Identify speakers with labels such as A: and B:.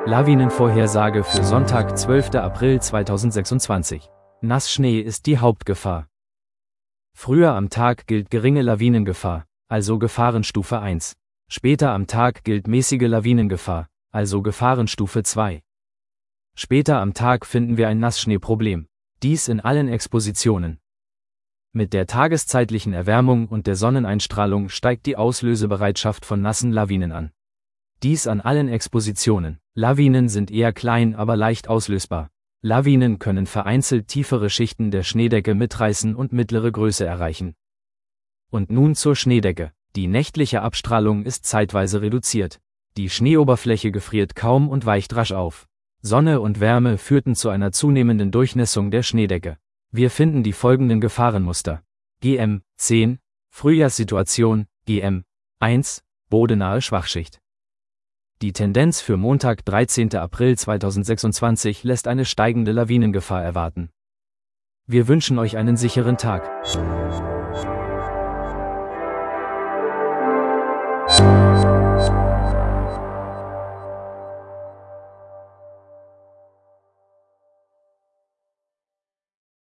A: Lawinenvorhersage für Sonntag, 12. April 2026. Nassschnee ist die Hauptgefahr. Früher am Tag gilt geringe Lawinengefahr, also Gefahrenstufe 1. Später am Tag gilt mäßige Lawinengefahr, also Gefahrenstufe 2. Später am Tag finden wir ein Nassschneeproblem. Dies in allen Expositionen. Mit der tageszeitlichen Erwärmung und der Sonneneinstrahlung steigt die Auslösebereitschaft von nassen Lawinen an. Dies an allen Expositionen. Lawinen sind eher klein, aber leicht auslösbar. Lawinen können vereinzelt tiefere Schichten der Schneedecke mitreißen und mittlere Größe erreichen. Und nun zur Schneedecke. Die nächtliche Abstrahlung ist zeitweise reduziert. Die Schneeoberfläche gefriert kaum und weicht rasch auf. Sonne und Wärme führten zu einer zunehmenden Durchnässung der Schneedecke. Wir finden die folgenden Gefahrenmuster. GM 10, Frühjahrssituation, GM 1, bodenahe Schwachschicht. Die Tendenz für Montag, 13. April 2026 lässt eine steigende Lawinengefahr erwarten. Wir wünschen euch einen sicheren Tag.